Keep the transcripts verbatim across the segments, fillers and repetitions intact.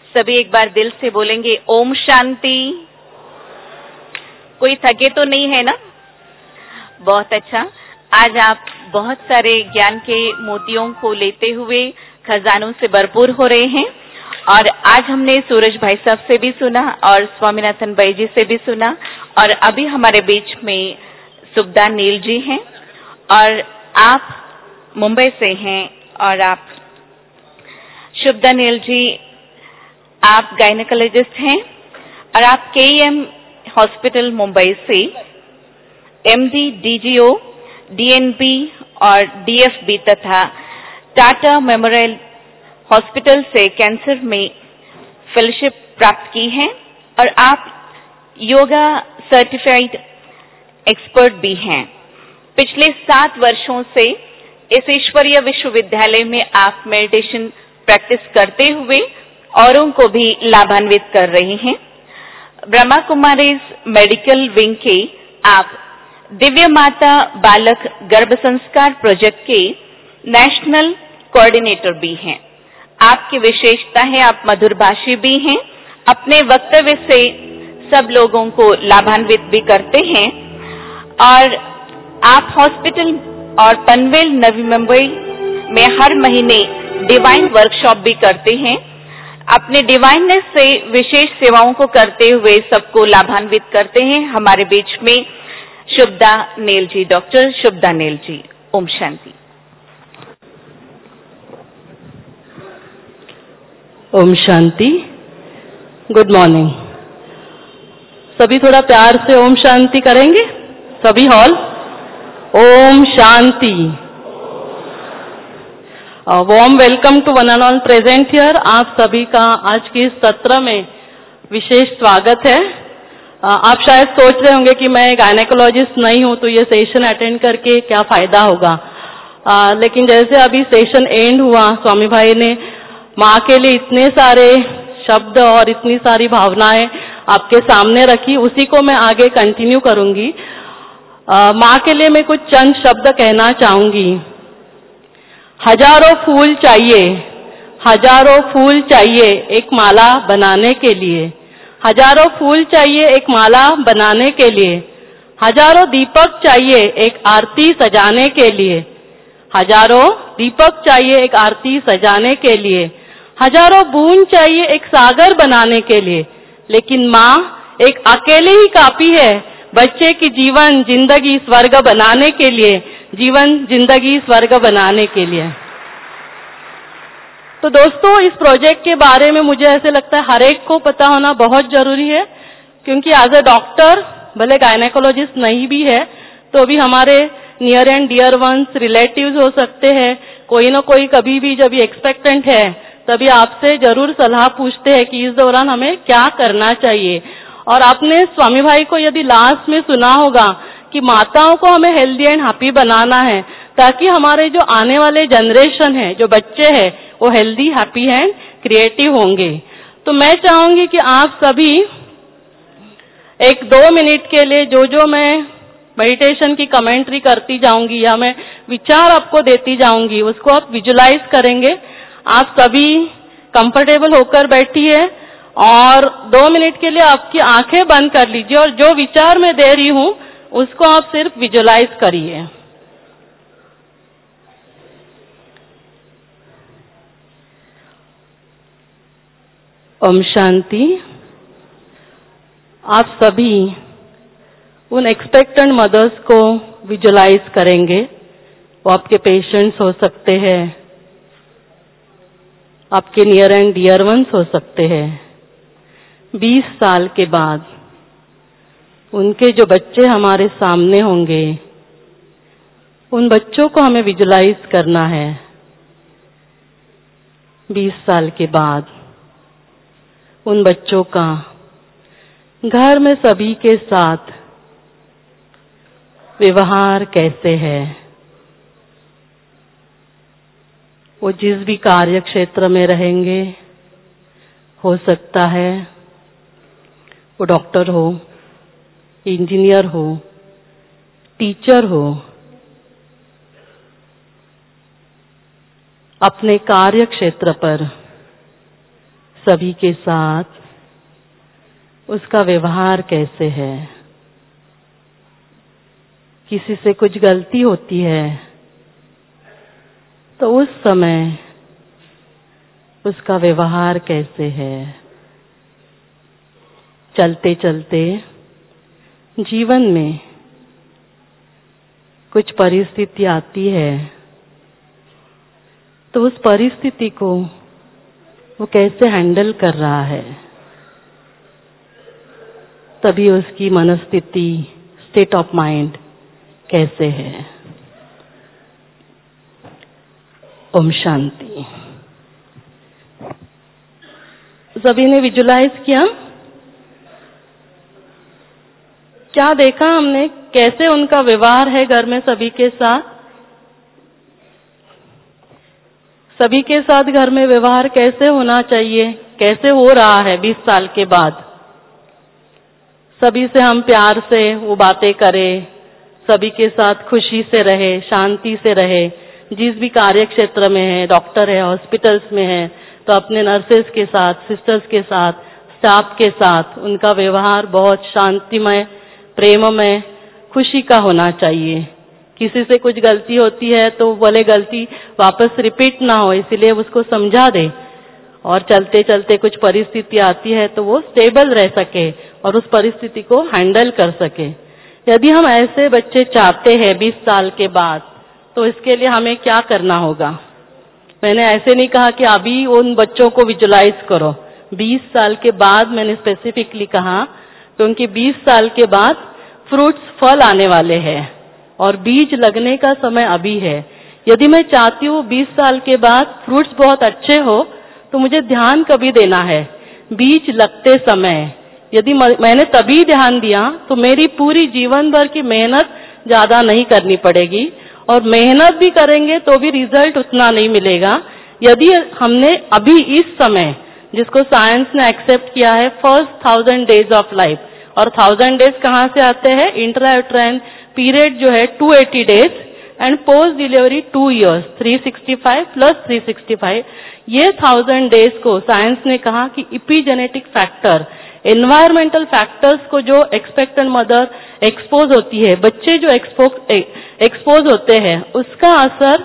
सभी एक बार दिल से बोलेंगे ओम शांति। कोई थके तो नहीं है ना? बहुत अच्छा। आज आप बहुत सारे ज्ञान के मोतियों को लेते हुए खजानों से भरपूर हो रहे हैं। और आज हमने सूरज भाई साहब से भी सुना और स्वामीनाथन भाई जी से भी सुना, और अभी हमारे बीच में सुब्दा नील जी हैं और आप मुंबई से हैं। और आप सुब्दा नील जी, आप गायनेकोलॉजिस्ट हैं और आप के ई एम हॉस्पिटल मुंबई से एमडी, डीजीओ, डीएनबी और डीएफबी तथा टाटा मेमोरियल हॉस्पिटल से कैंसर में फेलोशिप प्राप्त की है और आप योगा सर्टिफाइड एक्सपर्ट भी हैं। पिछले सात वर्षों से इस ईश्वरीय विश्वविद्यालय में आप मेडिटेशन प्रैक्टिस करते हुए औरों को भी लाभान्वित कर रही हैं। ब्रह्मा कुमारीज मेडिकल विंग के आप दिव्य माता बालक गर्भ संस्कार प्रोजेक्ट के नेशनल कोऑर्डिनेटर भी हैं। आपकी विशेषता है आप मधुरभाषी भी हैं। अपने वक्तव्य से सब लोगों को लाभान्वित भी करते हैं। और आप हॉस्पिटल और पनवेल नवी मुंबई में हर महीने डिवाइन वर्कशॉप भी करते हैं। अपने डिवाइननेस से विशेष सेवाओं को करते हुए सबको लाभान्वित करते हैं। हमारे बीच में सुब्दा नील जी, डॉक्टर सुब्दा नील जी। ओम शांति। ओम शांति। Good morning. सभी थोड़ा प्यार से ओम शांति करेंगे? सभी हॉल ओम शांति। Warm welcome to one and all present here. आप सभी का आज के इस सत्र में विशेष स्वागत है। आप शायद सोच रहे होंगे कि मैं गायनेकोलॉजिस्ट नहीं हूं तो ये सेशन अटेंड करके क्या फायदा होगा। आ, लेकिन जैसे अभी सेशन एंड हुआ, स्वामी भाई ने माँ के लिए इतने सारे शब्द और इतनी सारी भावनाएं आपके सामने रखी, उसी को मैं आगे कंटिन्यू करूंगी। माँ के लिए मैं कुछ चंद शब्द कहना चाहूंगी। हजारों फूल चाहिए, हजारों फूल चाहिए एक माला बनाने के लिए, हजारों फूल चाहिए एक माला बनाने के लिए, हजारों दीपक चाहिए एक आरती सजाने के लिए, हजारों दीपक चाहिए एक आरती सजाने के लिए, हजारों बूंद चाहिए एक सागर बनाने के लिए। लेकिन माँ एक अकेले ही काफी है बच्चे की जीवन जिंदगी स्वर्ग बनाने के लिए, जीवन जिंदगी स्वर्ग बनाने के लिए। तो दोस्तों, इस प्रोजेक्ट के बारे में मुझे ऐसे लगता है हर एक को पता होना बहुत जरूरी है, क्योंकि एज ए डॉक्टर, भले गायनेकोलॉजिस्ट नहीं भी है तो भी हमारे near and dear ones, relatives हो सकते हैं, कोई ना कोई कभी भी जब एक्सपेक्टेंट है तभी आपसे जरूर सलाह पूछते हैं कि इस दौरान हमें क्या करना चाहिए। और आपने स्वामी भाई को यदि लास्ट में सुना होगा कि माताओं को हमें हेल्दी एंड हैप्पी बनाना है, ताकि हमारे जो आने वाले जनरेशन है, जो बच्चे हैं, वो हेल्दी, हैप्पी एंड क्रिएटिव होंगे। तो मैं चाहूंगी कि आप सभी एक दो मिनट के लिए जो जो मैं मेडिटेशन की कमेंट्री करती जाऊंगी या मैं विचार आपको देती जाऊंगी, उसको आप विजुलाइज करेंगे। आप सभी कंफर्टेबल होकर बैठिए और दो मिनट के लिए आपकी आंखें बंद कर लीजिए और जो विचार मैं दे रही हूं उसको आप सिर्फ विजुलाइज करिए। ओम शांति। आप सभी उन एक्सपेक्टेंट मदर्स को विजुलाइज करेंगे। वो आपके पेशेंट्स हो सकते हैं, आपके नियर एंड डियर वंस हो सकते हैं। बीस साल के बाद उनके जो बच्चे हमारे सामने होंगे, उन बच्चों को हमें विजुलाइज करना है। बीस साल के बाद उन बच्चों का घर में सभी के साथ व्यवहार कैसे है, वो जिस भी कार्य क्षेत्र में रहेंगे, हो सकता है वो डॉक्टर हो, इंजीनियर हो, टीचर हो, अपने कार्य क्षेत्र पर सभी के साथ उसका व्यवहार कैसे है। किसी से कुछ गलती होती है तो उस समय उसका व्यवहार कैसे है। चलते चलते जीवन में कुछ परिस्थिति आती है तो उस परिस्थिति को वो कैसे हैंडल कर रहा है, तभी उसकी मनस्थिति, स्टेट ऑफ माइंड कैसे है। ओम शांति। सभी ने विजुलाइज किया? क्या देखा हमने, कैसे उनका व्यवहार है घर में सभी के साथ? सभी के साथ घर में व्यवहार कैसे होना चाहिए, कैसे हो रहा है बीस साल के बाद? सभी से हम प्यार से वो बातें करें, सभी के साथ खुशी से रहे, शांति से रहे। जिस भी कार्य क्षेत्र में है, डॉक्टर है, हॉस्पिटल्स में है, तो अपने नर्सेस के साथ, सिस्टर्स के साथ, स्टाफ के साथ उनका व्यवहार बहुत शांतिमय, प्रेममय, खुशी का होना चाहिए। किसी से कुछ गलती होती है तो बोले गलती वापस रिपीट ना हो, इसीलिए उसको समझा दे। और चलते चलते कुछ परिस्थिति आती है तो वो स्टेबल रह सके और उस परिस्थिति को हैंडल कर सके। यदि हम ऐसे बच्चे चाहते हैं बीस साल के बाद, तो इसके लिए हमें क्या करना होगा? मैंने ऐसे नहीं कहा कि अभी उन बच्चों को विजुलाइज करो, बीस साल के बाद मैंने स्पेसिफिकली कहा, क्योंकि बीस साल के बाद फ्रूट्स, फल आने वाले हैं और बीज लगने का समय अभी है। यदि मैं चाहती हूँ बीस साल के बाद फ्रूट्स बहुत अच्छे हो, तो मुझे ध्यान कभी देना है? बीज लगते समय। यदि मैंने तभी ध्यान दिया तो मेरी पूरी जीवन भर की मेहनत ज्यादा नहीं करनी पड़ेगी, और मेहनत भी करेंगे तो भी रिजल्ट उतना नहीं मिलेगा। यदि हमने अभी इस समय, जिसको साइंस ने एक्सेप्ट किया है, first thousand days of life, और थाउजेंड डेज कहाँ से आते हैं? इंट्रायूट्राइन पीरियड जो है two eighty days and post delivery two years, three sixty five plus three sixty five. ये थाउजेंड डेज को साइंस ने कहा कि इपीजेनेटिक फैक्टर, एनवायरमेंटल फैक्टर्स को जो एक्सपेक्टेंट मदर एक्सपोज होती है, बच्चे जो एक्सपोज होते हैं, उसका असर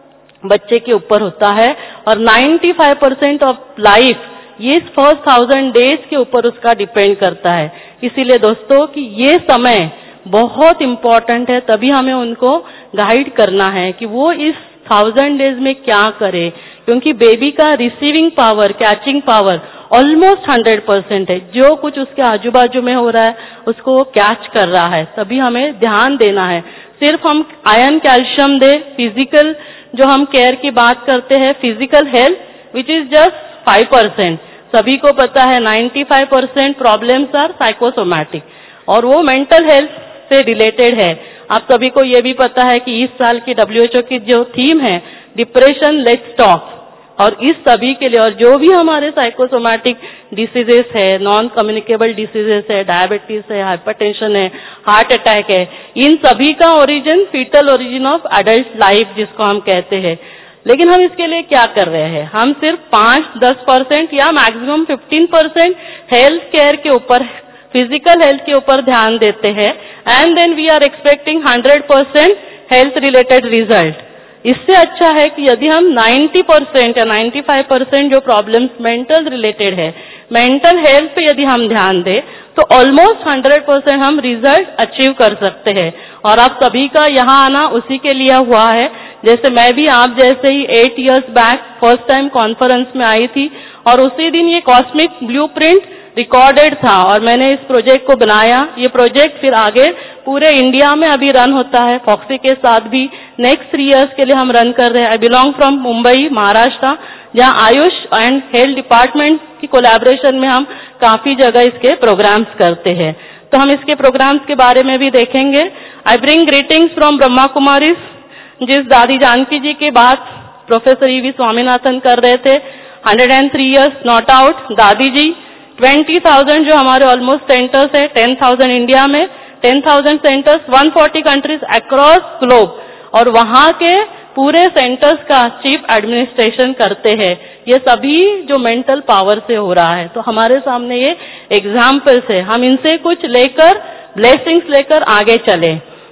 बच्चे के ऊपर होता है। और पचानवे परसेंट ऑफ लाइफ ये फर्स्ट थाउजेंड डेज के ऊपर उसका डिपेंड करता है। इसीलिए दोस्तों कि ये समय बहुत इम्पोर्टेंट है, तभी हमें उनको गाइड करना है कि वो इस थाउजेंड डेज में क्या करे, क्योंकि बेबी का receiving power, catching power almost hundred percent है। जो कुछ उसके आजू बाजू में हो रहा है उसको वो कैच कर रहा है, तभी हमें ध्यान देना है। सिर्फ हम आयरन कैल्शियम दे, फिजिकल जो हम केयर की बात करते हैं, physical health which is just five percent. सभी को पता है ninety five percent problems are psychosomatic, और वो मेंटल हेल्थ से रिलेटेड है। आप सभी को ये भी पता है कि इस साल की डब्ल्यू एच ओ की जो थीम है, डिप्रेशन लेट्स टॉक, और इस सभी के लिए, और जो भी हमारे साइकोसोमैटिक डिसीजेस है, नॉन कम्युनिकेबल डिसीजेस है, डायबिटीज है, हाइपरटेंशन है, हार्ट अटैक है, इन सभी का origin foetal origin of adult life जिसको हम कहते हैं। लेकिन हम इसके लिए क्या कर रहे हैं? हम सिर्फ पांच दस परसेंट या maximum fifteen percent health care के ऊपर, फिजिकल हेल्थ के ऊपर ध्यान देते हैं, and then we are expecting hundred percent health related result. इससे अच्छा है कि यदि हम नाइन्टी परसेंट या नाइन्टी फाइव परसेंट जो प्रॉब्लम्स मेंटल रिलेटेड है, मेंटल हेल्थ पे यदि हम ध्यान दें, तो ऑलमोस्ट हंड्रेड परसेंट हम रिजल्ट अचीव कर सकते हैं। और आप सभी का यहाँ आना उसी के लिए हुआ है। जैसे मैं भी आप जैसे ही eight years back first time conference में आई थी, और उसी दिन ये कॉस्मिक ब्लूप्रिंट रिकॉर्डेड था और मैंने इस प्रोजेक्ट को बनाया। ये प्रोजेक्ट फिर आगे पूरे इंडिया में अभी रन होता है, फॉक्सी के साथ भी नेक्स्ट थ्री इयर्स के लिए हम रन कर रहे हैं। I belong from Mumbai, Maharashtra, जहाँ आयुष एंड हेल्थ डिपार्टमेंट की कोलैबोरेशन में हम काफी जगह इसके प्रोग्राम्स करते हैं। तो हम इसके प्रोग्राम्स के बारे में भी देखेंगे। I bring greetings from Brahma Kumaris, जिस दादी जानकी जी के बाद प्रोफेसर ई वी स्वामीनाथन कर रहे थे। Hundred and three years not out दादी जी। ट्वेंटी थाउजेंड जो हमारे ऑलमोस्ट सेंटर्स है, टेन थाउजेंड इंडिया में, ten thousand centres, one forty countries across globe, और वहाँ के पूरे सेंटर्स का चीफ एडमिनिस्ट्रेशन करते हैं। ये सभी जो मेंटल पावर से हो रहा है। तो हमारे सामने ये एग्जाम्पल्स है, हम इनसे कुछ लेकर ब्लेसिंग्स लेकर आगे चले।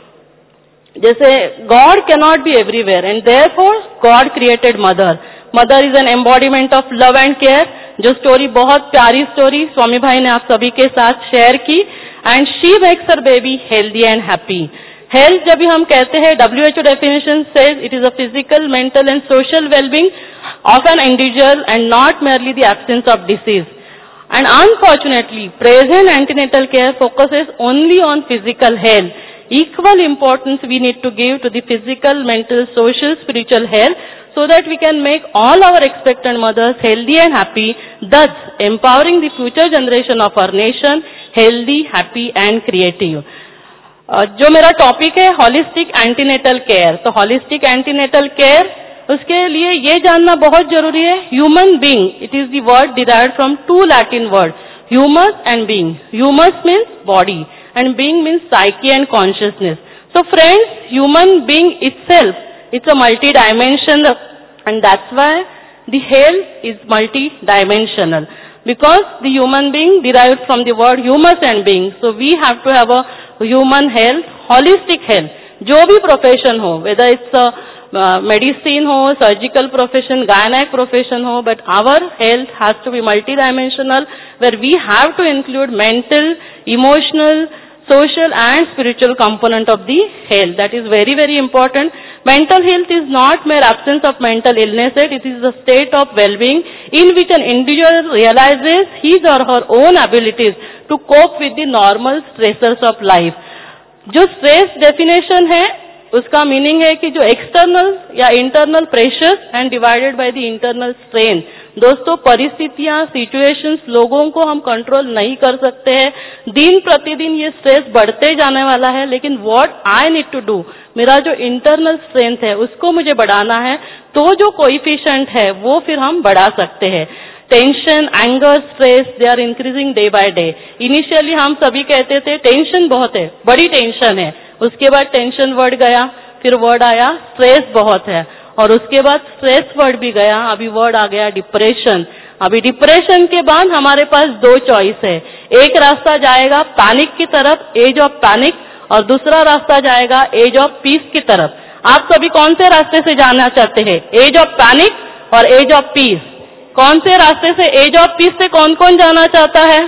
जैसे God can not be everywhere and therefore God created mother. Mother is an embodiment of love and care, जो स्टोरी बहुत प्यारी स्टोरी स्वामी भाई ने आप सभी के साथ शेयर की। And she makes her baby healthy and happy. Health जब भी हम कहते हैं, W H O definition says it is a physical, mental and social wellbeing of an individual and not merely the absence of disease. And unfortunately, present antenatal care focuses only on physical health. Equal importance we need to give to the physical, mental, social, spiritual health so that we can make all our expectant mothers healthy and happy, thus empowering the future generation of our nation healthy, happy and creative. Uh, जो मेरा topic है holistic antenatal care, तो holistic antenatal care उसके लिए ये जानना बहुत जरूरी है। Human being, it is the word derived from two Latin word, humus and being. Humus means body and being means psyche and consciousness. So friends, human being itself it's a multi dimensional and that's why the health is multi dimensional, because the human being derived from the word humus and being. So we have to have a human health, holistic health. जो भी profession हो, whether it's a uh, medicine हो, surgical profession, gynec profession हो, but our health has to be multidimensional, where we have to include mental, emotional, social and spiritual component of the health. That is very, very important. Mental health is not mere absence of mental illness, it is a state of well-being in which an individual realizes his or her own abilities to cope with the normal stressors of life. जो stress definition है, उसका meaning है कि जो external या internal pressure and divided by the internal strain. दोस्तों, परिस्थितियां, situations, लोगों को हम कंट्रोल नहीं कर सकते हैं। दिन प्रतिदिन ये स्ट्रेस बढ़ते जाने वाला है, लेकिन what I need to do, मेरा जो इंटरनल स्ट्रेंथ है उसको मुझे बढ़ाना है, तो जो कोएफिशिएंट है वो फिर हम बढ़ा सकते हैं। Tension, anger, stress, they are increasing day by day. Initially हम सभी कहते थे टेंशन बहुत है, बड़ी टेंशन है, उसके बाद टेंशन वर्ड गया, फिर वर्ड आया स्ट्रेस बहुत है, और उसके बाद स्ट्रेस वर्ड भी गया, अभी वर्ड आ गया डिप्रेशन। अभी डिप्रेशन के बाद हमारे पास दो चॉइस है, एक रास्ता जाएगा पैनिक की तरफ, एज ऑफ पैनिक, और दूसरा रास्ता जाएगा एज ऑफ पीस की तरफ। आप सभी कौन से रास्ते से जाना चाहते हैं, एज ऑफ पैनिक और एज ऑफ पीस? कौन से रास्ते से, एज ऑफ पीस से कौन कौन जाना चाहता है?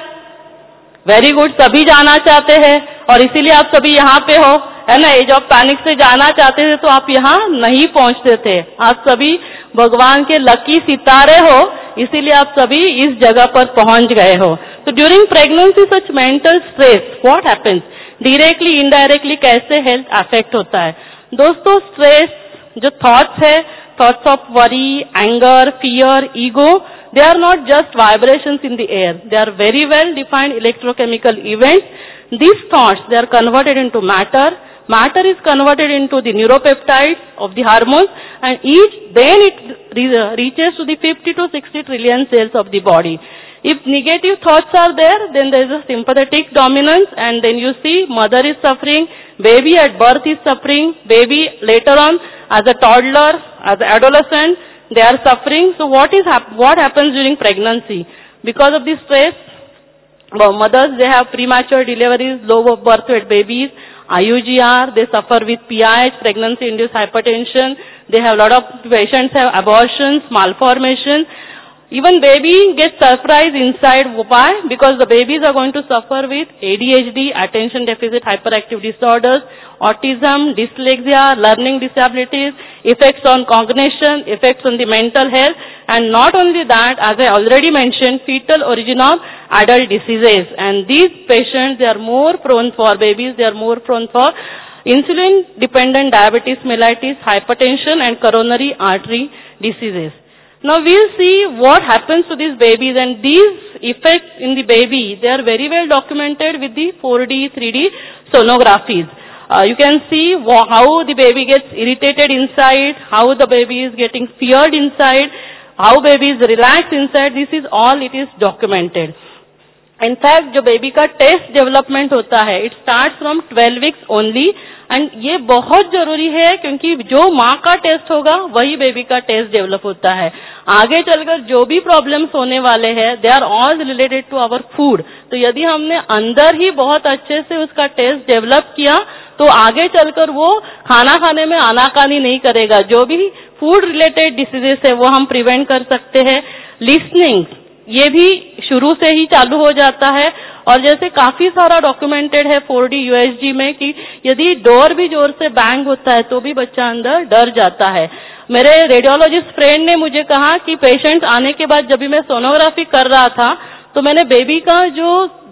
वेरी गुड, सभी जाना चाहते हैं, और इसीलिए आप सभी यहाँ पे हो, है ना। एज ऑफ पैनिक से जाना चाहते थे तो आप यहाँ नहीं पहुँचते थे। आप सभी भगवान के लकी सितारे हो, इसीलिए आप सभी इस जगह पर पहुँच गए हो। तो during pregnancy such mental stress what happens, directly indirectly कैसे हेल्थ अफेक्ट होता है? दोस्तों, स्ट्रेस जो थॉट्स है, thoughts of worry, anger, fear, ego, they are not just vibrations in the air. They are very well defined electrochemical events. These thoughts, they are converted into matter. Matter is converted into the neuropeptides of the hormones, and each then it re- reaches to the fifty to sixty trillion cells of the body. If negative thoughts are there, then there is a sympathetic dominance, and then you see mother is suffering, baby at birth is suffering, baby later on as a toddler, as an adolescent, they are suffering. So what is hap- what happens during pregnancy? Because of this stress, well, mothers, they have premature deliveries, low birth weight babies, I U G R, they suffer with P I H, pregnancy induced hypertension, they have a lot of patients have abortions, malformation. Even baby gets surprised inside. Why? Because the babies are going to suffer with A D H D, attention deficit hyperactive disorders, autism, dyslexia, learning disabilities, effects on cognition, effects on the mental health, and not only that, as I already mentioned, fetal origin of adult diseases. And these patients, they are more prone for babies, they are more prone for insulin dependent diabetes mellitus, hypertension and coronary artery diseases. Now we'll see what happens to these babies, and these effects in the baby, they are very well documented with the four D, three D sonographies. Uh, you can see how the baby gets irritated inside, how the baby is getting feared inside, how baby is relaxed inside. This is all it is documented. In fact, जो baby का test development होता है, it starts from twelve weeks only, and ये बहुत जरूरी है क्योंकि जो माँ का टेस्ट होगा वही बेबी का टेस्ट डेवलप होता है। आगे चलकर जो भी प्रॉब्लम्स होने वाले हैं they are all related to our food. तो यदि हमने अंदर ही बहुत अच्छे से उसका टेस्ट डेवलप किया तो आगे चलकर वो खाना खाने में आनाकानी नहीं करेगा। जो भी फूड रिलेटेड डिसीजेस है वो हम प्रिवेंट कर सकते हैं। लिसनिंग ये भी शुरू से ही चालू हो जाता है और जैसे काफी सारा डॉक्यूमेंटेड है for D U S G में कि यदि डोर भी जोर से बैंग होता है तो भी बच्चा अंदर डर जाता है। मेरे रेडियोलॉजिस्ट फ्रेंड ने मुझे कहा कि पेशेंट आने के बाद जब भी मैं सोनोग्राफी कर रहा था तो मैंने बेबी का जो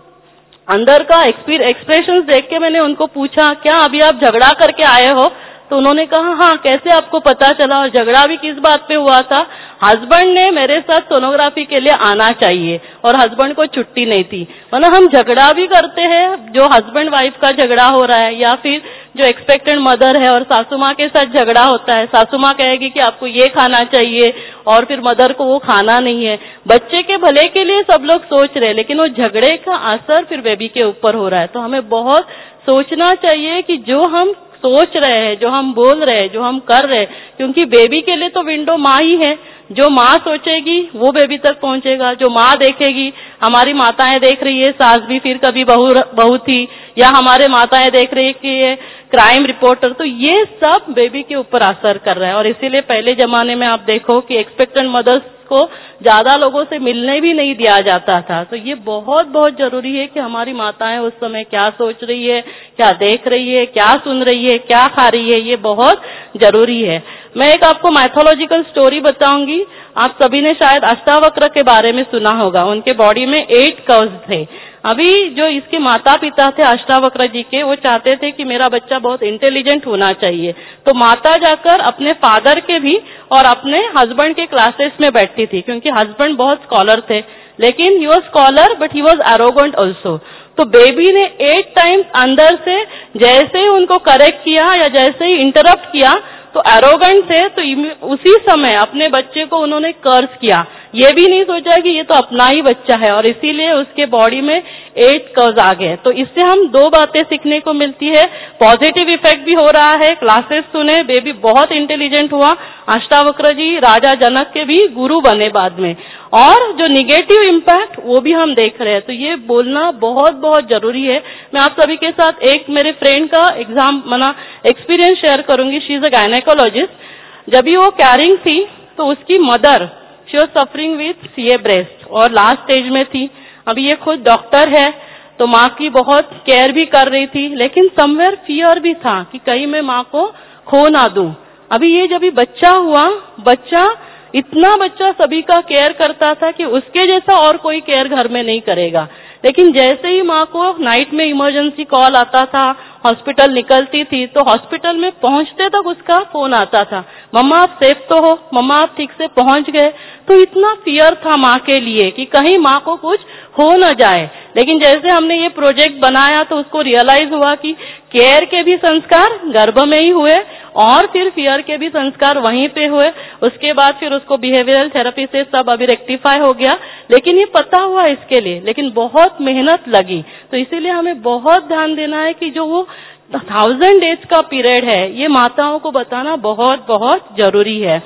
अंदर का एक्सप्रेशंस देख के मैंने उनको पूछा, क्या अभी आप झगड़ा करके आए हो? तो उन्होंने कहा हाँ, कैसे आपको पता चला? और झगड़ा भी किस बात पे हुआ था? हस्बैंड ने मेरे साथ सोनोग्राफी के लिए आना चाहिए और हस्बैंड को छुट्टी नहीं थी। मतलब हम झगड़ा भी करते हैं, जो हस्बैंड वाइफ का झगड़ा हो रहा है या फिर जो एक्सपेक्टेड मदर है और सासू माँ के साथ झगड़ा होता है, सासू माँ कहेगी कि आपको ये खाना चाहिए और फिर मदर को वो खाना नहीं है। बच्चे के भले के लिए सब लोग सोच रहे हैं लेकिन वो झगड़े का असर फिर बेबी के ऊपर हो रहा है। तो हमें बहुत सोचना चाहिए कि जो हम सोच रहे हैं, जो हम बोल रहे हैं, जो हम कर रहे हैं, क्योंकि बेबी के लिए तो विंडो माँ ही है। जो माँ सोचेगी वो बेबी तक पहुंचेगा, जो माँ देखेगी, हमारी माताएं देख रही है सास भी फिर कभी बहू बहू थी, या हमारे माताएं देख रही है कि ये क्राइम रिपोर्टर, तो ये सब बेबी के ऊपर असर कर रहा है। और इसीलिए पहले जमाने में आप देखो कि एक्सपेक्टेंट मदर्स को ज्यादा लोगों से मिलने भी नहीं दिया जाता था। तो ये बहुत बहुत जरूरी है कि हमारी माताएं उस समय क्या सोच रही है, क्या देख रही है, क्या सुन रही है, क्या खा रही है, ये बहुत जरूरी है। मैं एक आपको माइथोलॉजिकल स्टोरी बताऊंगी। आप सभी ने शायद अष्टावक्र के बारे में सुना होगा। उनके बॉडी में एट कर्व्स थे। अभी जो इसके माता पिता थे अष्टावक्र जी के, वो चाहते थे कि मेरा बच्चा बहुत इंटेलिजेंट होना चाहिए। तो माता जाकर अपने फादर के भी और अपने हस्बैंड के क्लासेस में बैठती थी, क्योंकि हस्बैंड बहुत स्कॉलर थे, लेकिन he was scholar but he was arrogant also. तो बेबी ने एट टाइम्स अंदर से जैसे ही उनको करेक्ट किया या जैसे ही इंटरप्ट किया तो एरोगेंट थे, तो उसी समय अपने बच्चे को उन्होंने कर्स किया। ये भी नहीं सोचा कि ये तो अपना ही बच्चा है, और इसीलिए उसके बॉडी में एट कर्स आ गए। तो इससे हम दो बातें सीखने को मिलती है, पॉजिटिव इफेक्ट भी हो रहा है। क्लासेस सुने, बेबी बहुत इंटेलिजेंट हुआ। अष्टावक्र जी राजा जनक के भी गुरु बने बाद में। और जो निगेटिव इम्पैक्ट वो भी हम देख रहे हैं। तो ये बोलना बहुत बहुत जरूरी है। मैं आप सभी के साथ एक मेरे फ्रेंड का एग्जाम मना एक्सपीरियंस शेयर करूंगी। She is a gynaecologist. जब भी वो कैरिंग थी तो उसकी mother she was suffering with CA breast और लास्ट स्टेज में थी। अभी ये खुद डॉक्टर है तो माँ की बहुत केयर भी कर रही थी, लेकिन समवेयर फियर भी था कि कहीं मैं माँ को खो ना दूं। अभी ये जब भी बच्चा हुआ, बच्चा इतना बच्चा सभी का केयर करता था कि उसके जैसा और कोई केयर घर में नहीं करेगा। लेकिन जैसे ही माँ को नाइट में इमरजेंसी कॉल आता था, हॉस्पिटल निकलती थी, तो हॉस्पिटल में पहुंचते तक उसका फोन आता था, मम्मा आप सेफ तो हो, मम्मा आप ठीक से पहुंच गए। तो इतना फियर था माँ के लिए कि कहीं माँ को कुछ हो न जाए। लेकिन जैसे हमने ये प्रोजेक्ट बनाया तो उसको रियलाइज हुआ कि केयर के भी संस्कार गर्भ में ही हुए और फिर फियर के भी संस्कार वहीं पे हुए। उसके बाद फिर उसको बिहेवियरल थेरेपी से सब अभी रेक्टिफाई हो गया, लेकिन ये पता हुआ इसके लिए, लेकिन बहुत मेहनत लगी। तो इसीलिए हमें बहुत ध्यान देना है कि जो वो थाउजेंड डेज का पीरियड है, ये माताओं को बताना बहुत बहुत जरूरी है।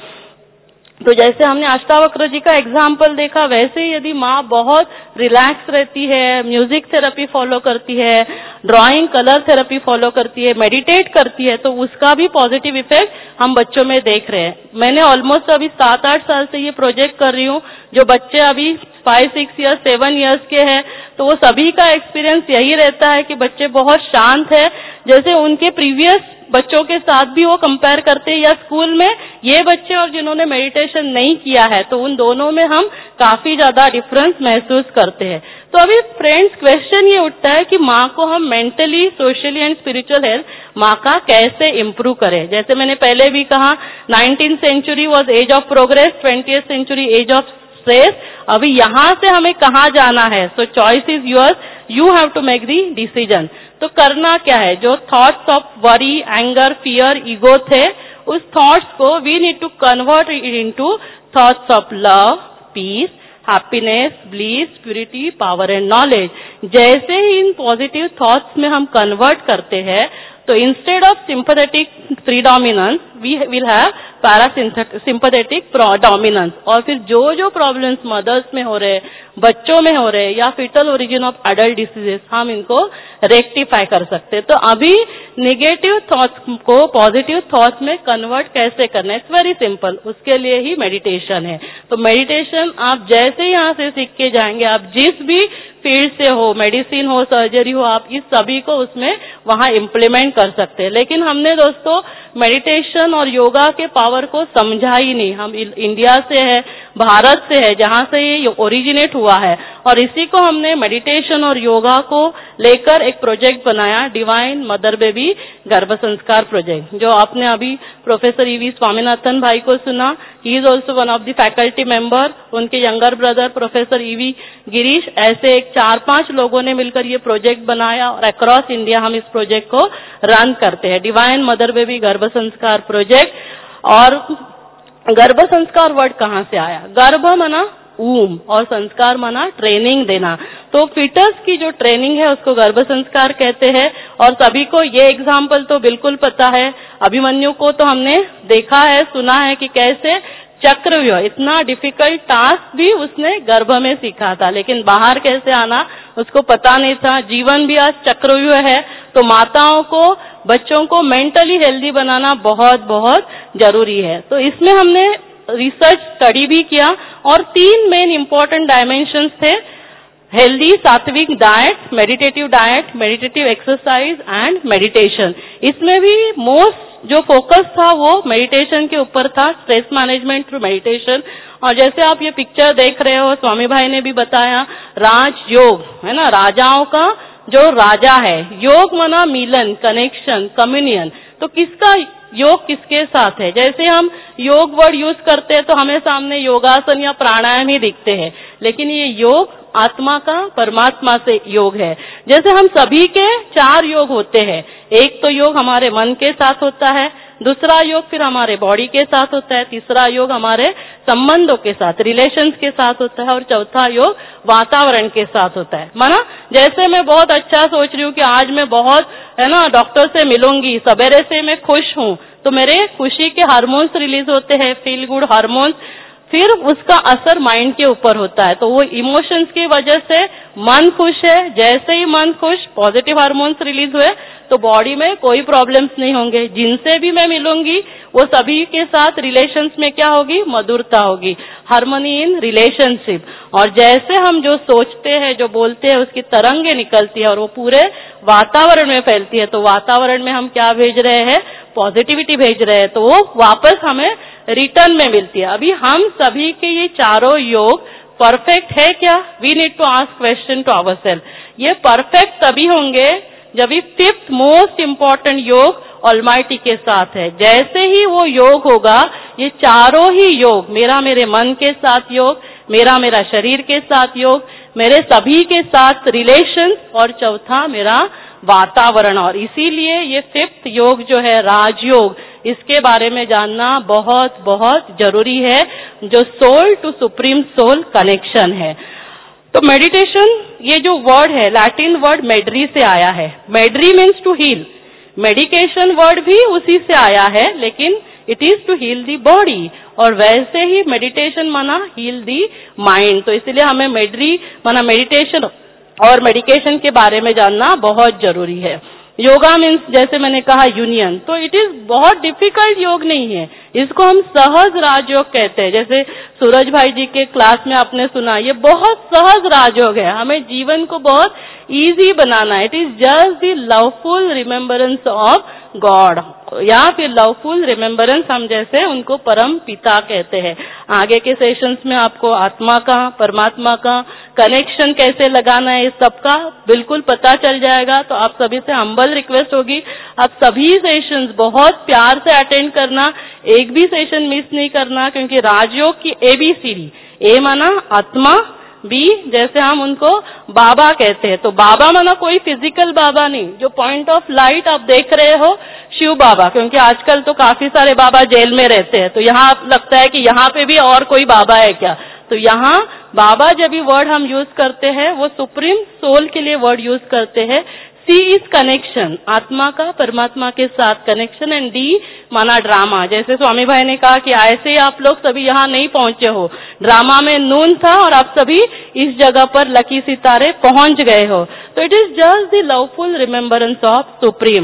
तो जैसे हमने अष्टावक्र जी का एग्जाम्पल देखा, वैसे ही यदि माँ बहुत रिलैक्स रहती है, म्यूजिक थेरेपी फॉलो करती है, ड्राइंग कलर थेरेपी फॉलो करती है, मेडिटेट करती है, तो उसका भी पॉजिटिव इफेक्ट हम बच्चों में देख रहे हैं। मैंने ऑलमोस्ट अभी सात आठ साल से ये प्रोजेक्ट कर रही हूँ। जो बच्चे अभी five six years seven years के हैं, तो वो सभी का एक्सपीरियंस यही रहता है कि बच्चे बहुत शांत है। जैसे उनके प्रीवियस बच्चों के साथ भी वो कंपेयर करते हैं, या स्कूल में ये बच्चे और जिन्होंने मेडिटेशन नहीं किया है, तो उन दोनों में हम काफी ज्यादा डिफरेंस महसूस करते हैं। तो अभी फ्रेंड्स क्वेश्चन ये उठता है कि माँ को हम mentally, socially and spiritual health माँ का कैसे इम्प्रूव करें। जैसे मैंने पहले भी कहा, nineteen century was age of progress, twentieth century age of stress. अभी यहाँ से हमें कहाँ जाना है? So choice is yours, you have to make the decision. तो करना क्या है? जो thoughts of worry, anger, fear, ego थे, उस थॉट्स को we need to convert it into thoughts of love, peace, happiness, bliss, purity, power and knowledge. जैसे ही इन पॉजिटिव थॉट्स में हम कन्वर्ट करते हैं तो instead of sympathetic predominance we will have parasympathetic dominance. और फिर जो जो प्रॉब्लम्स मदर्स में हो रहे हैं, बच्चों में हो रहे हैं, या fetal origin of adult diseases, हम इनको रेक्टिफाई कर सकते हैं। तो अभी नेगेटिव थॉट्स को पॉजिटिव थॉट्स में कन्वर्ट कैसे करना है, इट्स वेरी सिंपल, उसके लिए ही मेडिटेशन है। तो मेडिटेशन आप जैसे यहाँ से सीख के जाएंगे, आप जिस भी फील्ड से हो, मेडिसिन हो, सर्जरी हो, आप इस सभी को उसमें वहां इम्प्लीमेंट कर सकते हैं। लेकिन हमने दोस्तों मेडिटेशन और योगा के पावर को समझा ही नहीं। हम इंडिया से है, भारत से है, जहां से ये ओरिजिनेट हुआ है, और इसी को हमने मेडिटेशन और योगा को लेकर एक प्रोजेक्ट बनाया, डिवाइन मदर बेबी गर्भ संस्कार प्रोजेक्ट, जो आपने अभी प्रोफेसर ईवी स्वामीनाथन भाई को सुना। He is also one of the faculty member, उनके younger brother professor EV Girish, ऐसे एक चार पांच लोगों ने मिलकर ये प्रोजेक्ट बनाया, और अक्रॉस इंडिया हम इस प्रोजेक्ट को रन करते हैं, डिवाइन मदर बेबी गर्भ संस्कार प्रोजेक्ट। और गर्भ संस्कार वर्ड कहाँ से आया? गर्भ मना ऊम और संस्कार मना ट्रेनिंग देना। तो फीटस की जो ट्रेनिंग है उसको गर्भ संस्कार कहते हैं। और सभी को ये एग्जाम्पल तो बिल्कुल पता है, अभिमन्यु को तो हमने देखा है, सुना है कि कैसे चक्रव्यूह, इतना डिफिकल्ट टास्क भी उसने गर्भ में सीखा था, लेकिन बाहर कैसे आना उसको पता नहीं था। जीवन भी आज चक्रव्यूह है। तो माताओं को, बच्चों को मेंटली हेल्दी बनाना बहुत बहुत जरूरी है। तो इसमें हमने रिसर्च स्टडी भी किया, और तीन मेन इंपॉर्टेंट डायमेंशंस थे, healthy sattvic diet, meditative diet, meditative exercise and meditation. इसमें भी मोस्ट जो फोकस था वो मेडिटेशन के ऊपर था, स्ट्रेस मैनेजमेंट थ्रू मेडिटेशन। और जैसे आप ये पिक्चर देख रहे हो, स्वामी भाई ने भी बताया, राजयोग है ना, राजाओं का जो राजा है, योग मना मिलन, कनेक्शन, कम्युनियन। तो किसका योग किसके साथ है? जैसे हम योग वर्ड यूज करते हैं तो हमें सामने योगासन या प्राणायाम ही दिखते हैं, लेकिन ये योग आत्मा का परमात्मा से योग है। जैसे हम सभी के चार योग होते हैं, एक तो योग हमारे मन के साथ होता है, दूसरा योग फिर हमारे बॉडी के साथ होता है, तीसरा योग हमारे संबंधों के साथ, रिलेशंस के साथ होता है, और चौथा योग वातावरण के साथ होता है। माना जैसे मैं बहुत अच्छा सोच रही हूँ कि आज मैं बहुत है ना डॉक्टर से मिलूंगी, सवेरे से मैं खुश हूँ, तो मेरे खुशी के हार्मोन्स रिलीज होते हैं, फील गुड हार्मोन्स, फिर उसका असर माइंड के ऊपर होता है। तो वो इमोशंस की वजह से मन खुश है, जैसे ही मन खुश, पॉजिटिव हार्मोन्स रिलीज हुए, तो बॉडी में कोई प्रॉब्लम्स नहीं होंगे। जिनसे भी मैं मिलूंगी वो सभी के साथ रिलेशंस में क्या होगी? मधुरता होगी, हार्मनी इन रिलेशनशिप। और जैसे हम जो सोचते हैं, जो बोलते हैं, उसकी तरंगे निकलती है और वो पूरे वातावरण में फैलती है। तो वातावरण में हम क्या भेज रहे हैं? पॉजिटिविटी भेज रहे हैं, तो वो वापस हमें रिटर्न में मिलती है। अभी हम सभी के ये चारों योग परफेक्ट है क्या? We need to ask question to ourself. ये परफेक्ट तभी होंगे जब ये फिफ्थ मोस्ट इम्पॉर्टेंट योग ऑलमाइटी के साथ है। जैसे ही वो योग होगा, ये चारों ही योग, मेरा मेरे मन के साथ योग, मेरा मेरा शरीर के साथ योग, मेरे सभी के साथ रिलेशन, और चौथा मेरा वातावरण। और इसीलिए ये फिफ्थ योग जो है राजयोग, इसके बारे में जानना बहुत बहुत जरूरी है, जो soul to supreme soul connection है। तो मेडिटेशन, ये जो वर्ड है, लैटिन वर्ड मेड्री से आया है। Mederi means to heal, medication word भी उसी से आया है, लेकिन it is to heal the body, और वैसे ही मेडिटेशन माना हील दी माइंड। तो इसलिए हमें मेड्री माना मेडिटेशन और मेडिकेशन के बारे में जानना बहुत जरूरी है। योगा मीन्स जैसे मैंने कहा यूनियन, तो इट इज बहुत डिफिकल्ट योग नहीं है, इसको हम सहज राजयोग कहते हैं। जैसे सूरज भाई जी के क्लास में आपने सुना, ये बहुत सहज राजयोग है, हमें जीवन को बहुत इजी बनाना है। It is just the loveful remembrance of God, या फिर लवफुल रिमेम्बरेंस, हम जैसे उनको परम पिता कहते हैं। आगे के सेशंस में आपको आत्मा का, परमात्मा का कनेक्शन कैसे लगाना है, इस सबका बिल्कुल पता चल जाएगा। तो आप सभी से हम्बल रिक्वेस्ट होगी, आप सभी सेशंस बहुत प्यार से अटेंड करना, एक भी सेशन मिस नहीं करना, क्योंकि राजयोग की एबीसीडी, ए माना आत्मा, बी जैसे हम उनको बाबा कहते हैं, तो बाबा माना कोई फिजिकल बाबा नहीं, जो पॉइंट ऑफ लाइट आप देख रहे हो शिव बाबा, क्योंकि आजकल तो काफी सारे बाबा जेल में रहते हैं, तो यहाँ लगता है कि यहाँ पे भी और कोई बाबा है क्या। तो यहाँ बाबा जब भी वर्ड हम यूज करते हैं वो सुप्रीम सोल के लिए वर्ड यूज करते हैं, सी इज कनेक्शन, आत्मा का परमात्मा के साथ कनेक्शन, एंड डी माना ड्रामा। जैसे स्वामी भाई ने कहा कि ऐसे ही आप लोग सभी यहाँ नहीं पहुंचे हो, ड्रामा में नून था और आप सभी इस जगह पर लकी सितारे पहुंच गए हो। तो it is just the loveful remembrance of supreme.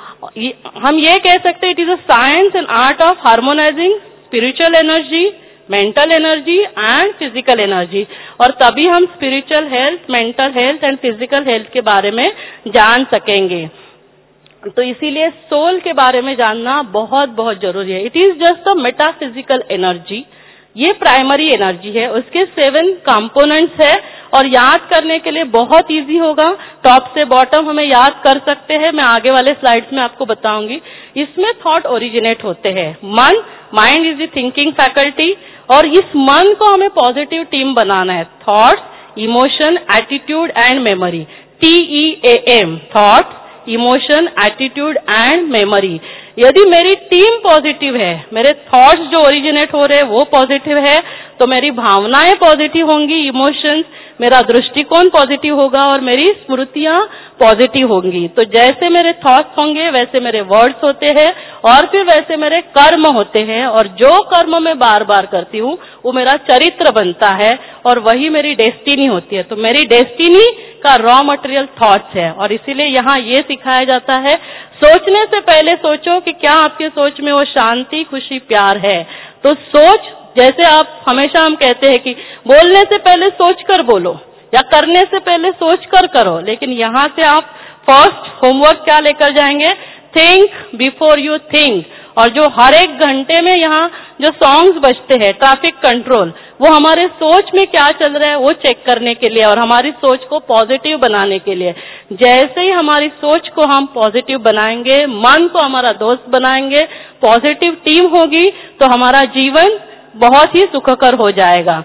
हम ये कह सकते हैं it is a science and art of harmonising spiritual energy, mental energy and physical energy, और तभी हम spiritual health, mental health and physical health के बारे में जान सकेंगे। तो इसीलिए सोल के बारे में जानना बहुत बहुत जरूरी है। It is just a metaphysical energy, ये प्राइमरी एनर्जी है, उसके सेवन कंपोनेंट्स है और याद करने के लिए बहुत इजी होगा। टॉप से बॉटम हमें याद कर सकते हैं, मैं आगे वाले स्लाइड्स में आपको बताऊंगी। इसमें थॉट ओरिजिनेट होते हैं। मन, mind is the thinking faculty, और इस मन को हमें पॉजिटिव टीम बनाना है। Thoughts, emotion, attitude and memory, T E A M, thoughts, emotion, attitude and memory. यदि मेरी टीम पॉजिटिव है, मेरे थॉट्स जो ओरिजिनेट हो रहे हैं वो पॉजिटिव है, तो मेरी भावनाएं पॉजिटिव होंगी, इमोशंस, मेरा दृष्टिकोण पॉजिटिव होगा और मेरी स्मृतियां पॉजिटिव होंगी। तो जैसे मेरे थॉट्स होंगे वैसे मेरे वर्ड्स होते हैं और फिर वैसे मेरे कर्म होते हैं, और जो कर्म मैं बार बार करती हूँ वो मेरा चरित्र बनता है और वही मेरी डेस्टिनी होती है। तो मेरी डेस्टिनी का रॉ मटेरियल थॉट्स है, और इसीलिए यहाँ ये सिखाया जाता है सोचने से पहले सोचो कि क्या आपके सोच में वो शांति, खुशी, प्यार है। तो सोच, जैसे आप हमेशा हम कहते हैं कि बोलने से पहले सोच कर बोलो या करने से पहले सोच कर करो, लेकिन यहाँ से आप फर्स्ट होमवर्क क्या लेकर जाएंगे, थिंक बिफोर यू थिंक। और जो हर एक घंटे में यहाँ जो सॉन्ग्स बजते हैं, ट्रैफिक कंट्रोल, वो हमारे सोच में क्या चल रहा है वो चेक करने के लिए और हमारी सोच को पॉजिटिव बनाने के लिए। जैसे ही हमारी सोच को हम पॉजिटिव बनाएंगे, मन को हमारा दोस्त बनाएंगे, पॉजिटिव टीम होगी, तो हमारा जीवन बहुत ही सुखकर हो जाएगा।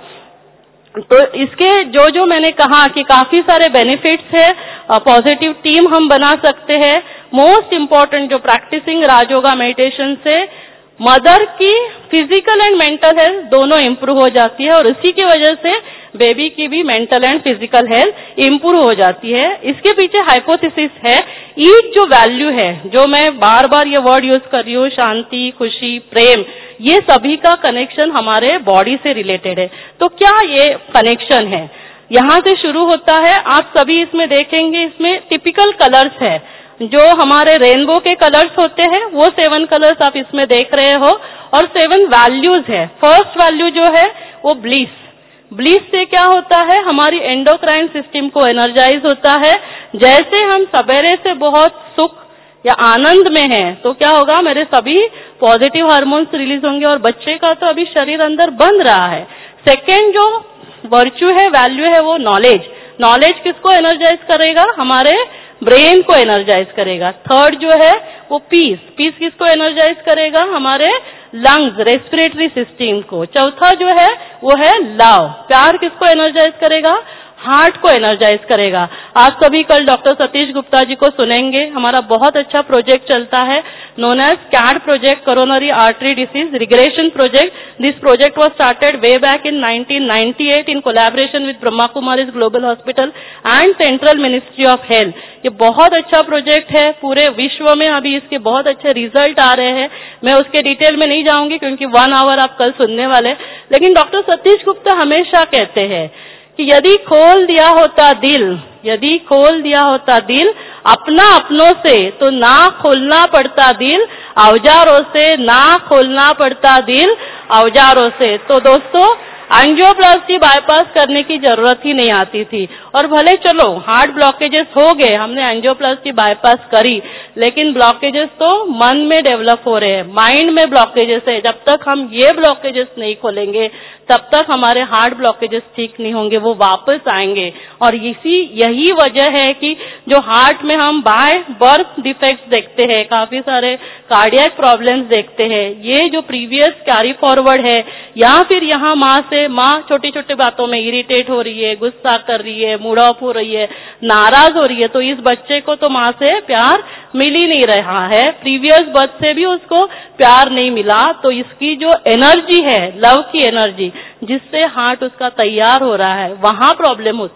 तो इसके जो जो मैंने कहा कि काफी सारे बेनिफिट्स है, पॉजिटिव टीम हम बना सकते हैं। मोस्ट इम्पोर्टेंट जो प्रैक्टिसिंग राजयोगा मेडिटेशन से मदर की फिजिकल एंड मेंटल हेल्थ दोनों इंप्रूव हो जाती है, और इसी की वजह से बेबी की भी mental and physical health improve हो जाती है। इसके पीछे हाइपोथेसिस है, ईच जो वैल्यू है, जो मैं बार बार ये वर्ड यूज कर रही हूँ, शांति, खुशी, प्रेम, ये सभी का कनेक्शन हमारे बॉडी से रिलेटेड है। तो क्या ये कनेक्शन है, यहाँ से शुरू होता है। आप सभी इसमें देखेंगे, इसमें टिपिकल कलर्स है, जो हमारे रेनबो के कलर्स होते हैं, वो सेवन कलर्स आप इसमें देख रहे हो, और सेवन वैल्यूज है। फर्स्ट वैल्यू जो है वो ब्लिस। ब्लिस से क्या होता है, हमारी एंडोक्राइन सिस्टम को एनर्जाइज होता है। जैसे हम सवेरे से बहुत सुख या आनंद में हैं, तो क्या होगा, मेरे सभी पॉजिटिव हार्मोन्स रिलीज होंगे, और बच्चे का तो अभी शरीर अंदर बन रहा है। सेकेंड जो वर्च्यू है, वैल्यू है, वो नॉलेज। नॉलेज किसको एनर्जाइज करेगा, हमारे ब्रेन को एनर्जाइज करेगा। थर्ड जो है वो पीस। पीस किसको एनर्जाइज करेगा, हमारे लंग्स, रेस्पिरेटरी सिस्टम को। चौथा जो है वो है लव। प्यार किसको एनर्जाइज करेगा, हार्ट को एनर्जाइज करेगा। आज सभी कल डॉक्टर सतीश गुप्ता जी को सुनेंगे। हमारा बहुत अच्छा प्रोजेक्ट चलता है, known as CAD project, coronary artery disease regression project. This project was started way back in nineteen ninety eight in collaboration with Brahma Kumaris global hospital and central ministry of health. ये बहुत अच्छा प्रोजेक्ट है, पूरे विश्व में अभी इसके बहुत अच्छे रिजल्ट आ रहे हैं। मैं उसके डिटेल में नहीं जाऊंगी क्योंकि वन आवर आप कल सुनने वाले, लेकिन डॉक्टर सतीश गुप्ता हमेशा कहते हैं कि यदि खोल दिया होता दिल, यदि खोल दिया होता दिल अपना अपनों से, तो ना खोलना पड़ता दिल औजारों से, ना खोलना पड़ता दिल औजारों से। तो दोस्तों, एंजियोप्लास्टी बाईपास करने की जरूरत ही नहीं आती थी, और भले चलो हार्ट ब्लॉकेजेस हो गए, हमने एंजियोप्लास्टी बाईपास करी, लेकिन ब्लॉकेजेस तो मन में डेवलप हो रहे हैं, माइंड में ब्लॉकेजेस है। जब तक हम ये ब्लॉकेजेस नहीं खोलेंगे तब तक हमारे हार्ट ब्लॉकेजेस ठीक नहीं होंगे, वो वापस आएंगे। और इसी यही वजह है कि जो हार्ट में हम बाय बर्थ डिफेक्ट्स देखते हैं, काफी सारे कार्डियक प्रॉब्लम्स देखते हैं, ये जो प्रीवियस कैरी फॉरवर्ड है, या फिर यहाँ माँ से, माँ छोटी छोटी बातों में इरिटेट हो रही है, गुस्सा कर रही है, मूड ऑफ हो रही है, नाराज हो रही है, तो इस बच्चे को तो माँ से प्यार मिल ही नहीं रहा है, प्रीवियस बर्थ से भी उसको प्यार नहीं मिला। तो इसकी जो एनर्जी है, लव की एनर्जी, जिससे हार्ट उसका तैयार हो रहा है, वहां प्रॉब्लम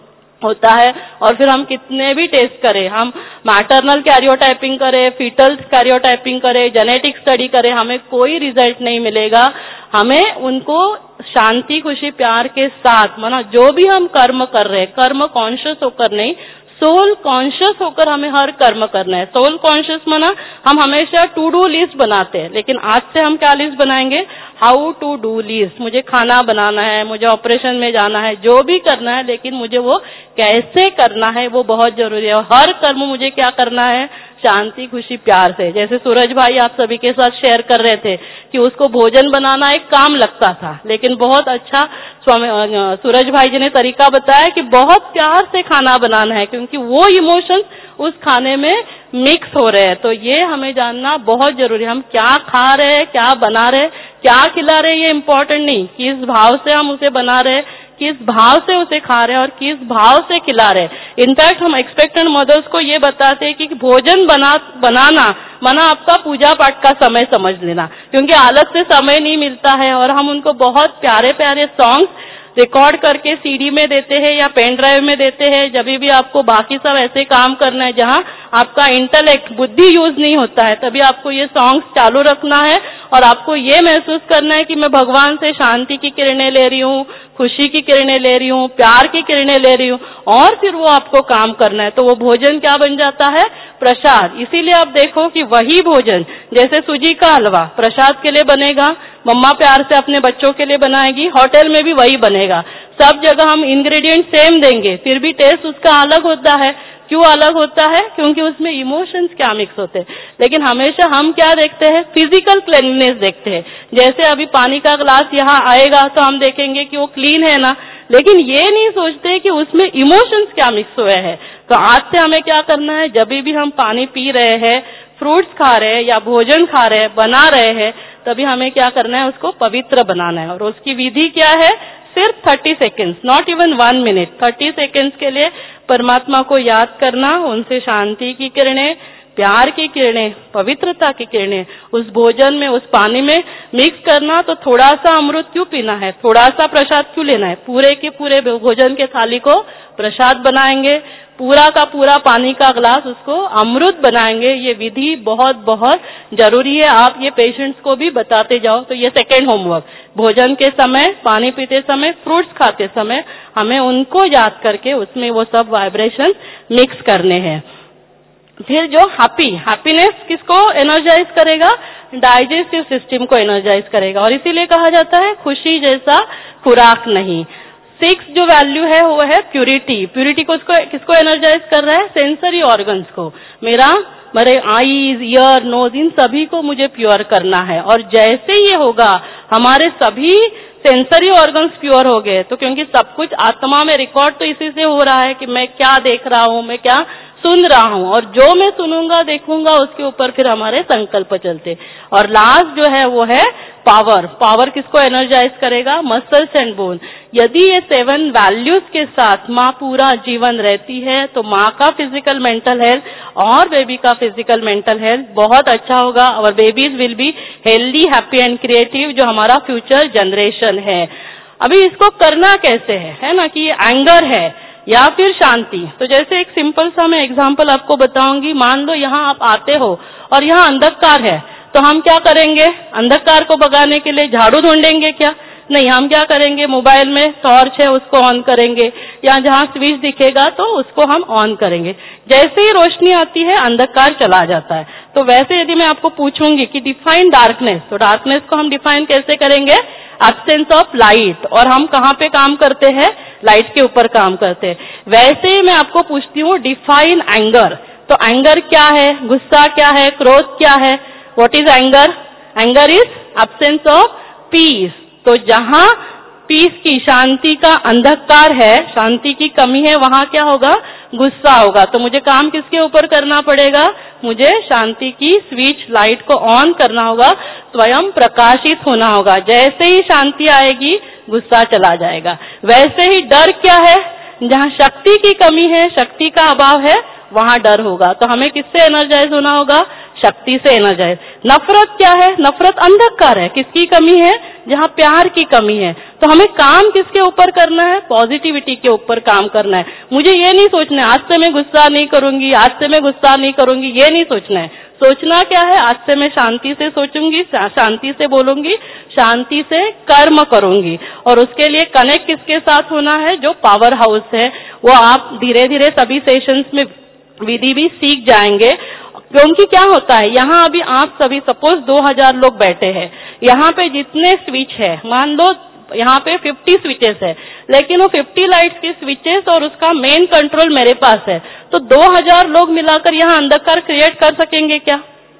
होता है। और फिर हम कितने भी टेस्ट करें, हम मैटरनल कैरियोटाइपिंग करें, फीटल कैरियोटाइपिंग करें, जेनेटिक स्टडी करें, हमें कोई रिजल्ट नहीं मिलेगा। हमें उनको शांति, खुशी, प्यार के साथ, माना जो भी हम कर्म कर रहे हैं, कर्म कॉन्शियस होकर नहीं, सोल कॉन्शियस होकर हमें हर कर्म करना है। सोल कॉन्शियस माना हम हमेशा टू डू लिस्ट बनाते हैं, लेकिन आज से हम क्या लिस्ट बनाएंगे? How to do list. मुझे खाना बनाना है, मुझे ऑपरेशन में जाना है, जो भी करना है, लेकिन मुझे वो कैसे करना है वो बहुत जरूरी है। और हर कर्म मुझे क्या करना है? शांति, खुशी, प्यार से। जैसे सूरज भाई आप सभी के साथ शेयर कर रहे थे कि उसको भोजन बनाना एक काम लगता था, लेकिन बहुत अच्छा स्वामी सूरज भाई जी ने तरीका बताया कि बहुत प्यार से खाना बनाना है, क्योंकि वो इमोशंस उस खाने में मिक्स हो रहे हैं। तो ये हमें जानना बहुत जरूरी है। हम क्या खा रहे हैं, क्या बना रहे, क्या खिला रहे, ये इम्पोर्टेंट नहीं, किस भाव से हम उसे बना रहे, किस भाव से उसे खा रहे हैं और किस भाव से खिला रहे हैं। इनफैक्ट हम एक्सपेक्टेंट मदर्स को ये बताते हैं कि भोजन बना बनाना माना आपका पूजा पाठ का समय समझ लेना, क्योंकि आलस से समय नहीं मिलता है। और हम उनको बहुत प्यारे प्यारे सॉन्ग्स रिकॉर्ड करके सीडी में देते हैं या पेन ड्राइव में देते हैं। जब भी आपको बाकी सब ऐसे काम करना है जहां आपका इंटेलेक्ट, बुद्धि यूज नहीं होता है, तभी आपको ये सॉन्ग्स चालू रखना है और आपको ये महसूस करना है कि मैं भगवान से शांति की किरणें ले रही हूँ, खुशी की किरणें ले रही हूँ, प्यार की किरणें ले रही हूँ, और फिर वो आपको काम करना है। तो वो भोजन क्या बन जाता है? प्रसाद। इसीलिए आप देखो कि वही भोजन, जैसे सूजी का हलवा प्रसाद के लिए बनेगा, मम्मा प्यार से अपने बच्चों के लिए बनाएगी, होटल में भी वही बनेगा। सब जगह हम इंग्रेडिएंट सेम देंगे, फिर भी टेस्ट उसका अलग होता है। क्यों अलग होता है? क्योंकि उसमें इमोशंस क्या मिक्स होते हैं। लेकिन हमेशा हम क्या देखते हैं? फिजिकल क्लीनलीनेस देखते हैं। जैसे अभी पानी का ग्लास यहाँ आएगा तो हम देखेंगे कि वो क्लीन है ना, लेकिन ये नहीं सोचते कि उसमें इमोशंस क्या मिक्स हुए हैं। तो आज से हमें क्या करना है? जब भी हम पानी पी रहे हैं, फ्रूट्स खा रहे हैं या भोजन खा रहे हैं, बना रहे हैं, तभी हमें क्या करना है? उसको पवित्र बनाना है। और उसकी विधि क्या है? सिर्फ thirty seconds, not even one minute, thirty seconds के लिए परमात्मा को याद करना, उनसे शांति की किरणें, प्यार की किरणें, पवित्रता की किरणें उस भोजन में, उस पानी में मिक्स करना। तो थोड़ा सा अमृत क्यों पीना है? थोड़ा सा प्रसाद क्यों लेना है? पूरे के पूरे भोजन के थाली को प्रसाद बनाएंगे, पूरा का पूरा पानी का ग्लास उसको अमृत बनाएंगे। ये विधि बहुत बहुत जरूरी है। आप ये पेशेंट्स को भी बताते जाओ। तो ये सेकेंड होमवर्क, भोजन के समय, पानी पीते समय, फ्रूट्स खाते समय हमें उनको याद करके उसमें वो सब वाइब्रेशन मिक्स करने हैं। फिर जो हैप्पी, हैप्पीनेस किसको एनर्जाइज करेगा? डाइजेस्टिव सिस्टम को एनर्जाइज करेगा। और इसीलिए कहा जाता है खुशी जैसा खुराक नहीं। सिक्स जो वैल्यू है वो है प्यूरिटी। प्यूरिटी को किसको एनर्जाइज कर रहा है? सेंसरी ऑर्गन्स को। मेरा मेरे आईज, ईयर, नोज, इन सभी को मुझे प्योर करना है। और जैसे ये होगा, हमारे सभी सेंसरी ऑर्गन्स प्योर हो गए। तो क्योंकि सब कुछ आत्मा में रिकॉर्ड तो इसी से हो रहा है कि मैं क्या देख रहा हूँ, मैं क्या सुन रहा हूँ, और जो मैं सुनूंगा, देखूंगा, उसके ऊपर फिर हमारे संकल्प चलते। और लास्ट जो है वो है पावर। पावर किसको एनर्जाइज करेगा? Muscles and bone. यदि ये सेवन वैल्यूज के साथ माँ पूरा जीवन रहती है तो माँ का फिजिकल मेंटल हेल्थ और बेबी का फिजिकल मेंटल हेल्थ बहुत अच्छा होगा। और babies will be healthy, happy and creative, जो हमारा फ्यूचर जनरेशन है। अभी इसको करना कैसे है, है ना, कि एंगर है या फिर शांति। तो जैसे एक सिंपल सा मैं एग्जांपल आपको बताऊंगी। मान लो यहाँ आप आते हो और यहाँ अंधकार है, तो हम क्या करेंगे? अंधकार को भगाने के लिए झाड़ू ढूंढेंगे क्या? नहीं, हम क्या करेंगे? मोबाइल में टॉर्च है उसको ऑन करेंगे, या जहाँ स्विच दिखेगा तो उसको हम ऑन करेंगे। जैसे ही रोशनी आती है अंधकार चला जाता है। तो वैसे यदि मैं आपको पूछूंगी कि डिफाइन डार्कनेस, तो डार्कनेस को हम डिफाइन कैसे करेंगे? Absence of light. और हम कहाँ पे काम करते हैं? लाइट के ऊपर काम करते हैं। वैसे ही मैं आपको पूछती हूँ डिफाइन एंगर। तो एंगर क्या है? गुस्सा क्या है? क्रोध क्या है? What is anger? Anger is absence of peace. तो जहां पीस की, शांति का अंधकार है, शांति की कमी है, वहां क्या होगा? गुस्सा होगा। तो मुझे काम किसके ऊपर करना पड़ेगा? मुझे शांति की स्विच, लाइट को ऑन करना होगा, स्वयं प्रकाशित होना होगा। जैसे ही शांति आएगी गुस्सा चला जाएगा। वैसे ही डर क्या है? जहां शक्ति की कमी है, शक्ति का अभाव है, वहां डर होगा। तो हमें किससे एनर्जाइज होना होगा? शक्ति से एनर्जाइज। नफरत क्या है? नफरत अंधकार है। किसकी कमी है? जहाँ प्यार की कमी है। तो हमें काम किसके ऊपर करना है? पॉजिटिविटी के ऊपर काम करना है। मुझे ये नहीं सोचना है आज से मैं गुस्सा नहीं करूंगी, आज से मैं गुस्सा नहीं करूंगी, ये नहीं सोचना है। सोचना क्या है? आज से मैं शांति से सोचूंगी, शांति से बोलूंगी, शांति से कर्म करूंगी। और उसके लिए कनेक्ट किसके साथ होना है? जो पावर हाउस है। वो आप धीरे धीरे सभी सेशंस में विधि भी सीख जाएंगे। क्योंकि क्या होता है, यहाँ अभी आप सभी सपोज दो हजार लोग बैठे हैं, यहाँ पे जितने स्विच है, मान लो यहाँ पे पचास स्विचेस है, लेकिन वो पचास लाइट्स के स्विचेस और उसका मेन कंट्रोल मेरे पास है, तो दो हजार लोग मिलाकर यहाँ अंधकार क्रिएट कर सकेंगे क्या?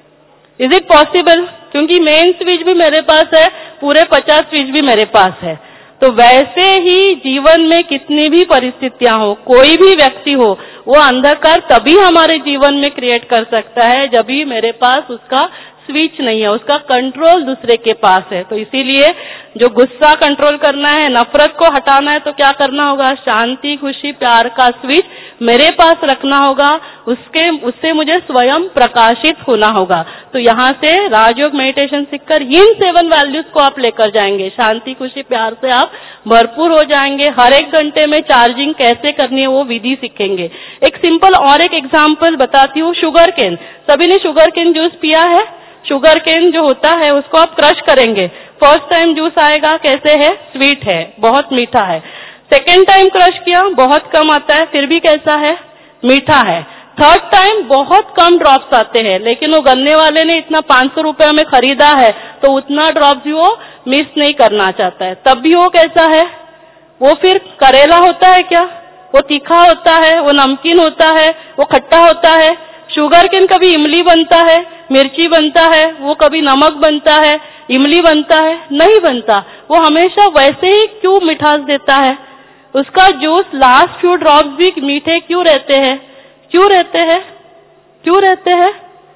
Is it possible? क्योंकि मेन स्विच भी मेरे पास है, पूरे पचास स्विच भी मेरे पास है। तो वैसे ही जीवन में कितनी भी परिस्थितियां हो, कोई भी व्यक्ति हो, वो अंधकार तभी हमारे जीवन में क्रिएट कर सकता है जब भी मेरे पास उसका स्विच नहीं है, उसका कंट्रोल दूसरे के पास है। तो इसीलिए जो गुस्सा कंट्रोल करना है, नफरत को हटाना है, तो क्या करना होगा? शांति, खुशी, प्यार का स्विच मेरे पास रखना होगा। उसके उससे मुझे स्वयं प्रकाशित होना होगा। तो यहाँ से राजयोग मेडिटेशन सीखकर इन सेवन वैल्यूज को आप लेकर जाएंगे। शांति, खुशी, प्यार से आप भरपूर हो जाएंगे। हर एक घंटे में चार्जिंग कैसे करनी है वो विधि सीखेंगे। एक सिंपल और एक एग्जाम्पल बताती हूँ। शुगर केन, सभी ने शुगर केन जूस पिया है? शुगर केन जो होता है उसको आप क्रश करेंगे। फर्स्ट टाइम जूस आएगा, कैसे है? स्वीट है, बहुत मीठा है। सेकेंड टाइम क्रश किया, बहुत कम आता है, फिर भी कैसा है? मीठा है। थर्ड टाइम बहुत कम ड्रॉप्स आते हैं, लेकिन वो गन्ने वाले ने इतना पांच सौ रुपया में खरीदा है तो उतना ड्रॉप्स भी वो मिस नहीं करना चाहता है। तब भी वो कैसा है? वो फिर करेला होता है क्या? वो तीखा होता है, वो नमकीन होता है, वो खट्टा होता है। शुगर केन कभी इमली बनता है, मिर्ची बनता है, वो कभी नमक बनता है, इमली बनता है? नहीं बनता। वो हमेशा वैसे ही क्यों मिठास देता है? उसका जूस लास्ट फ्यू ड्रॉप्स भी मीठे क्यों रहते हैं? क्यों रहते हैं? क्यों रहते हैं?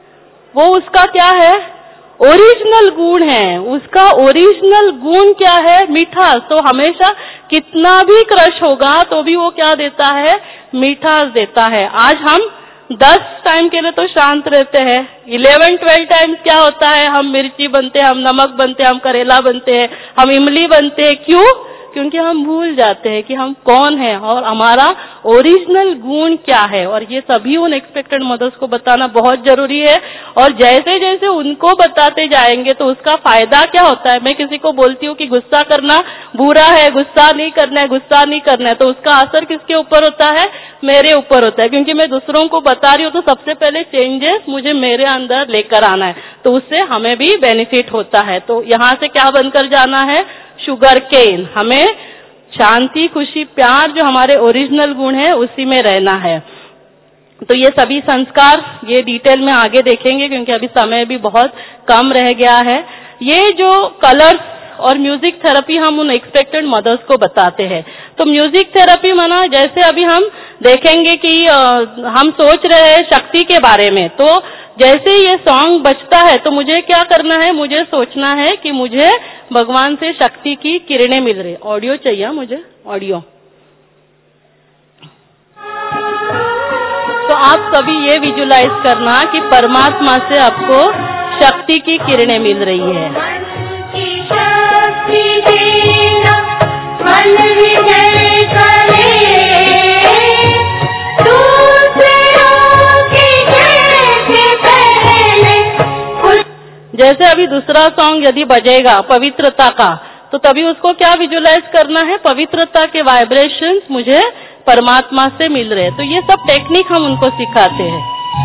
वो उसका क्या है? ओरिजिनल गुण है। उसका ओरिजिनल गुण क्या है? मिठास। तो हमेशा कितना भी क्रश होगा तो भी वो क्या देता है? मिठास देता है। आज हम दस टाइम के लिए तो शांत रहते हैं, इलेवन ट्वेल्व टाइम्स क्या होता है? हम मिर्ची बनते हैं, हम नमक बनते हैं, हम करेला बनते हैं, हम इमली बनते हैं। क्यों? क्योंकि हम भूल जाते हैं कि हम कौन हैं और हमारा ओरिजिनल गुण क्या है। और ये सभी उन एक्सपेक्टेड मदर्स को बताना बहुत जरूरी है। और जैसे जैसे उनको बताते जाएंगे तो उसका फायदा क्या होता है? मैं किसी को बोलती हूँ कि गुस्सा करना बुरा है, गुस्सा नहीं करना है, गुस्सा नहीं करना है, तो उसका असर किसके ऊपर होता है? मेरे ऊपर होता है। क्योंकि मैं दूसरों को बता रही हूँ तो सबसे पहले चेंजेस मुझे मेरे अंदर लेकर आना है, तो उससे हमें भी बेनिफिट होता है। तो यहाँ से क्या बनकर जाना है? Sugar cane. हमें शांति, खुशी, प्यार जो हमारे ओरिजिनल गुण है उसी में रहना है। तो ये सभी संस्कार ये डिटेल में आगे देखेंगे क्योंकि अभी समय भी बहुत कम रह गया है। ये जो कलर्स और म्यूजिक थेरेपी हम उन एक्सपेक्टेड मदर्स को बताते हैं। तो म्यूजिक थेरेपी माना जैसे अभी हम देखेंगे कि आ, हम सोच रहे हैं शक्ति के बारे में, तो जैसे ये सॉन्ग बजता है तो मुझे क्या करना है? मुझे सोचना है कि मुझे भगवान से शक्ति की किरणें मिल रही। ऑडियो चाहिए मुझे, ऑडियो। तो आप सभी ये विजुलाइज करना कि परमात्मा से आपको शक्ति की किरणें मिल रही है। मन विजय करे, जैसे अभी दूसरा सॉन्ग यदि बजेगा पवित्रता का, तो तभी उसको क्या विजुलाइज करना है? पवित्रता के वाइब्रेशंस मुझे परमात्मा से मिल रहे हैं। तो ये सब टेक्निक हम उनको सिखाते हैं।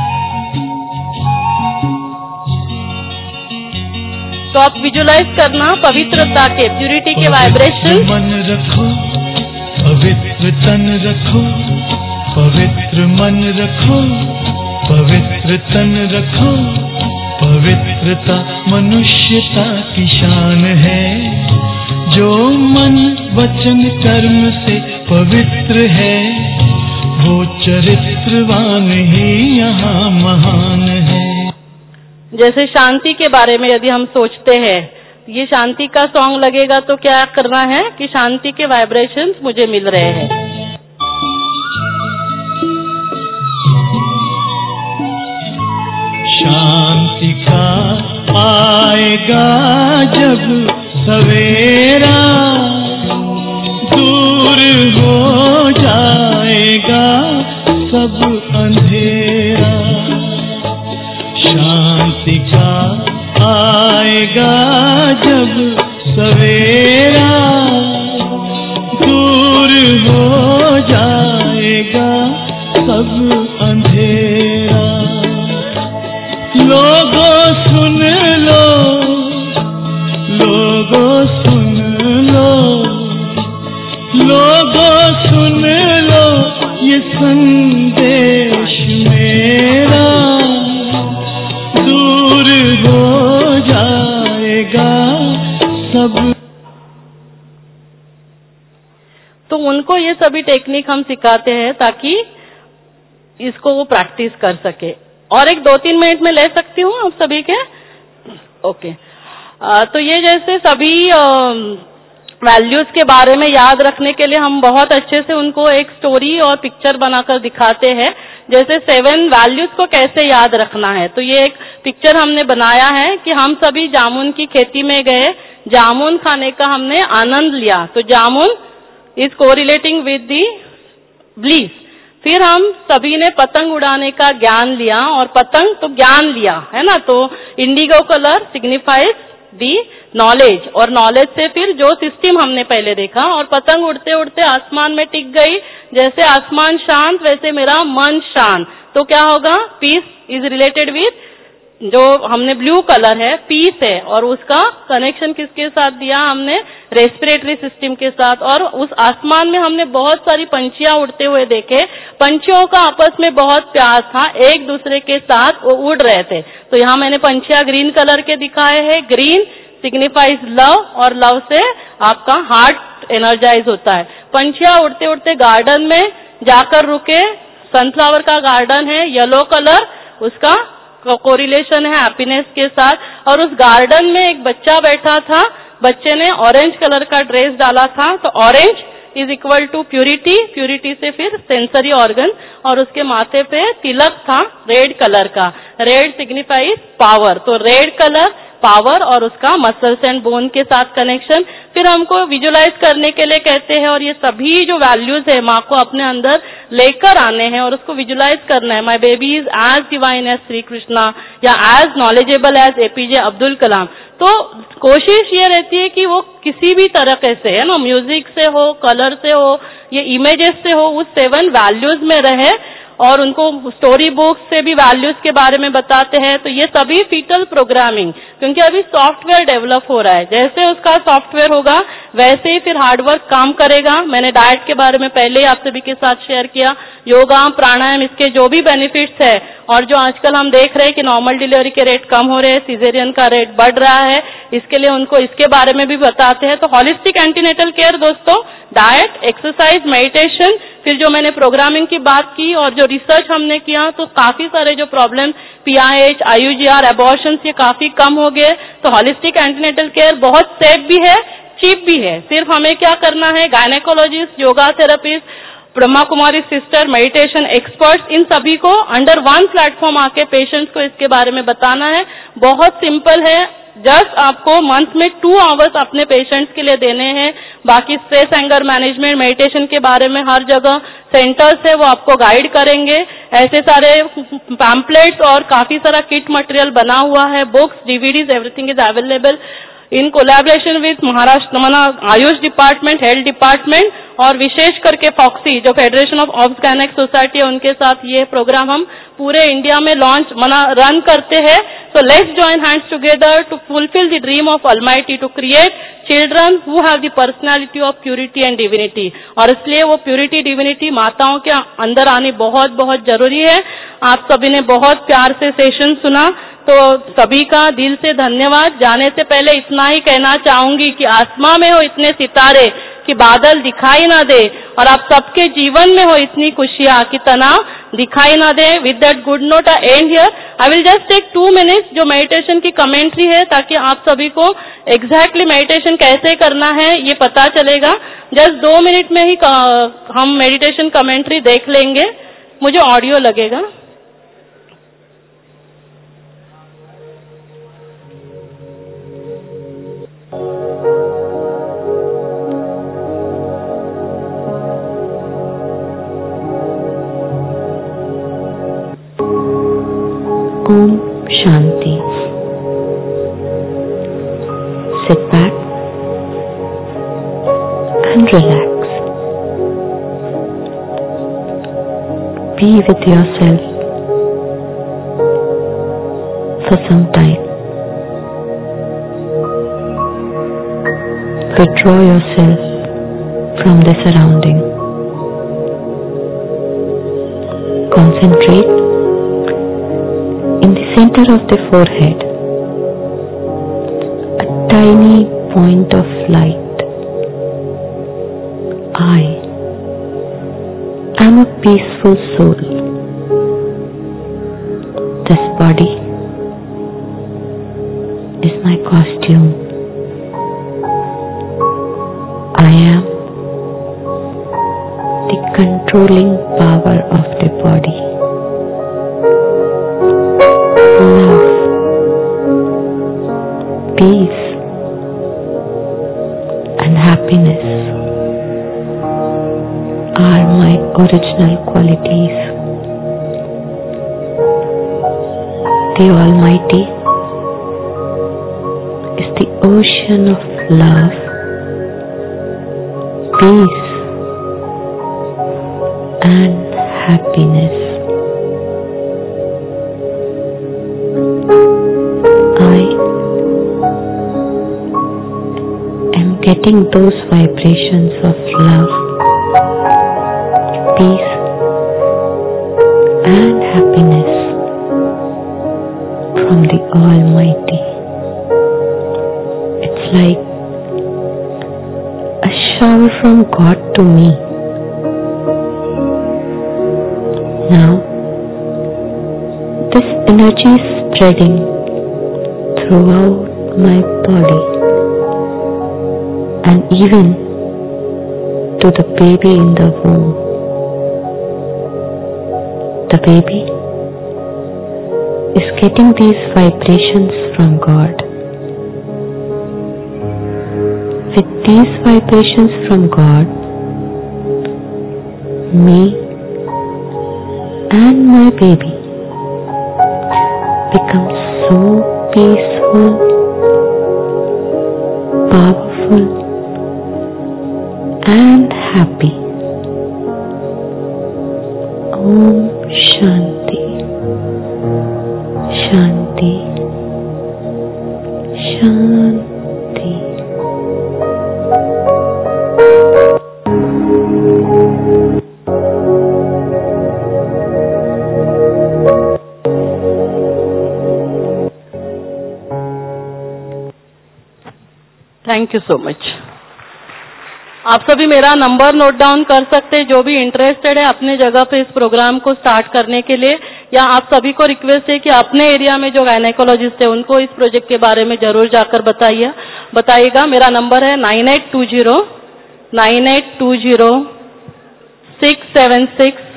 तो आप विजुलाइज करना पवित्रता के, प्यूरिटी के वाइब्रेशन। मन रखो, पवित्र तन रखो, पवित्र मन रखो, पवित्र तन रखो। पवित्रता मनुष्यता की शान है, जो मन वचन कर्म से पवित्र है, वो चरित्रवान ही यहाँ महान है। जैसे शांति के बारे में यदि हम सोचते हैं, ये शांति का सॉन्ग लगेगा तो क्या करना है कि शांति के वाइब्रेशंस मुझे मिल रहे हैं। शांति आएगा जब सवेरा, दूर हो जाएगा सब अंधेरा। शांति का आएगा जब सवेरा, दूर हो जाएगा सब अंधेरा। लोगों सुन लो, लोगों सुन लो, लोगों सुन लो ये संदेश मेरा, दूर हो जाएगा सब। तो उनको ये सभी टेक्निक हम सिखाते हैं ताकि इसको वो प्रैक्टिस कर सके। और एक दो तीन मिनट में ले सकती हूँ आप सभी के? ओके। आ, तो ये जैसे सभी वैल्यूज के बारे में याद रखने के लिए हम बहुत अच्छे से उनको एक स्टोरी और पिक्चर बनाकर दिखाते हैं, जैसे सेवन वैल्यूज को कैसे याद रखना है। तो ये एक पिक्चर हमने बनाया है कि हम सभी जामुन की खेती में गए, जामुन खाने का हमने आनंद लिया, तो jamun is correlating with the bliss. फिर हम सभी ने पतंग उड़ाने का ज्ञान लिया, और पतंग तो ज्ञान लिया है ना, तो indigo colour signifies the knowledge, और नॉलेज से फिर जो सिस्टम हमने पहले देखा, और पतंग उड़ते उड़ते आसमान में टिक गई। जैसे आसमान शांत वैसे मेरा मन शांत, तो क्या होगा? पीस इज रिलेटेड विद जो हमने ब्लू कलर है, पीस है, और उसका कनेक्शन किसके साथ दिया हमने? रेस्पिरेटरी सिस्टम के साथ। और उस आसमान में हमने बहुत सारी पंछियां उड़ते हुए देखे, पंछियों का आपस में बहुत प्यार था, एक दूसरे के साथ वो उड़ रहे थे। तो यहाँ मैंने पंछियां ग्रीन कलर के दिखाए हैं, ग्रीन सिग्निफाइज लव, और लव से आपका हार्ट एनर्जाइज होता है। पंछियां उड़ते उड़ते गार्डन में जाकर रुके, सनफ्लावर का गार्डन है, येलो कलर उसका कोरिलेशन है हैप्पीनेस के साथ। और उस गार्डन में एक बच्चा बैठा था, बच्चे ने ऑरेंज कलर का ड्रेस डाला था, तो orange is equal to purity, purity से फिर सेंसरी ऑर्गन, और उसके माथे पे तिलक था रेड कलर का, रेड सिग्निफाइज पावर, तो रेड कलर पावर और उसका मसल्स एंड बोन के साथ कनेक्शन। फिर हमको विजुलाइज करने के लिए कहते हैं, और ये सभी जो वैल्यूज है माँ को अपने अंदर लेकर आने हैं और उसको विजुलाइज करना है। My baby is as divine as Shri Krishna, या as knowledgeable as APJ Abdul Kalam. तो कोशिश ये रहती है कि वो किसी भी तरह से है ना, म्यूजिक से हो, कलर से हो, ये इमेजेस से हो, उस सेवन वैल्यूज में रहे, और उनको स्टोरी बुक्स से भी वैल्यूज के बारे में बताते हैं। तो ये सभी फीटल प्रोग्रामिंग, क्योंकि अभी सॉफ्टवेयर डेवलप हो रहा है, जैसे उसका सॉफ्टवेयर होगा वैसे ही फिर हार्डवर्क काम करेगा। मैंने डाइट के बारे में पहले ही आप सभी के साथ शेयर किया, योगा प्राणायाम इसके जो भी बेनिफिट्स है, और जो आजकल हम देख रहे हैं कि नॉर्मल डिलीवरी के रेट कम हो रहे हैं, सिजेरियन का रेट बढ़ रहा है, इसके लिए उनको इसके बारे में भी बताते हैं। तो हॉलिस्टिक एंटीनेटल केयर दोस्तों, डाइट, एक्सरसाइज, मेडिटेशन, फिर जो मैंने प्रोग्रामिंग की बात की और जो रिसर्च हमने किया, तो काफी सारे जो प्रॉब्लम पीआईएच, आईयूजीआर, एबॉर्शंस, ये काफी कम हो गए। तो हॉलिस्टिक एंटीनेटल केयर बहुत सेफ भी है, चीप भी है। सिर्फ हमें क्या करना है, gynaecologist, yoga therapist, Brahma Kumari sister, meditation experts, इन सभी को अंडर वन प्लेटफॉर्म आके पेशेंट्स को इसके बारे में बताना है। बहुत सिंपल है, जस्ट आपको मंथ में टू आवर्स अपने पेशेंट्स के लिए देने हैं। बाकी स्ट्रेस, एंगर मैनेजमेंट, मेडिटेशन के बारे में हर जगह सेंटर्स है, वो आपको गाइड करेंगे। ऐसे सारे पैम्पलेट्स और काफी सारा किट मटेरियल बना हुआ है, books, DVDs, everything is available in collaboration with Maharashtra मना आयुष डिपार्टमेंट, हेल्थ डिपार्टमेंट, और विशेष करके फॉक्सी जो फेडरेशन ऑफ ऑब्स गायनेक सोसाइटी है, उनके साथ ये प्रोग्राम हम पूरे इंडिया में लॉन्च मना रन करते हैं। So let's join hands together to fulfil the dream of almighty to create children who have the personality of purity and divinity. और इसलिए वो प्यूरिटी, डिविनिटी माताओं के अंदर आनी बहुत बहुत जरूरी है। आप सभी ने बहुत प्यार से सेशन सुना, तो सभी का दिल से धन्यवाद। जाने से पहले इतना ही कहना चाहूंगी कि आसमां में हो इतने सितारे कि बादल दिखाई ना दे, और आप सबके जीवन में हो इतनी खुशियां कि तनाव दिखाई ना दे। With that good note I end here. I will just take two minutes जो मेडिटेशन की कमेंट्री है, ताकि आप सभी को एग्जैक्टली मेडिटेशन कैसे करना है ये पता चलेगा। जस्ट दो मिनट में ही हम मेडिटेशन कमेंट्री देख लेंगे। मुझे ऑडियो लगेगा। Om Shanti. Sit back and relax. Be with yourself for some time. Withdraw yourself from the surrounding. Concentrate in the center of the forehead, a tiny point of light. I am a peaceful soul. This body is my costume. I am the controlling power of the body. Love, peace, and happiness are my original qualities. The Almighty is the ocean of love, peace, and happiness. I am getting those vibrations of love, peace, and happiness from the Almighty. It's like a shower from God to me. Now, this energy is spreading throughout my body and even to the baby in the womb. The baby is getting these vibrations from God. With these vibrations from God, me and my baby become so peaceful, powerful, and happy. Om Shanti, Shanti, Shanti. Thank you so much. आप सभी मेरा number note down कर सकते हैं जो भी interested है अपने जगह पे इस प्रोग्राम को स्टार्ट करने के लिए, या आप सभी को रिक्वेस्ट है कि अपने एरिया में जो गायनेकोलॉजिस्ट है उनको इस प्रोजेक्ट के बारे में जरूर जाकर बताइए बताइएगा। मेरा नंबर है nine eight two zero nine eight two zero six seven six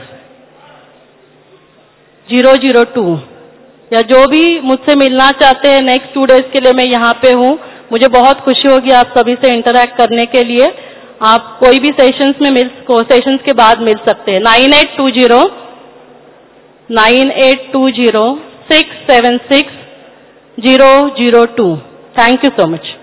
zero zero two, या जो भी मुझसे मिलना चाहते हैं नेक्स्ट टू डेज के लिए मैं यहाँ पे हूँ। मुझे बहुत खुशी होगी आप सभी से इंटरैक्ट करने के लिए। आप कोई भी सेशंस में मिल सेशंस के बाद मिल सकते हैं। Nine eight two zero nine eight two zero six seven six zero zero two. Thank you so much.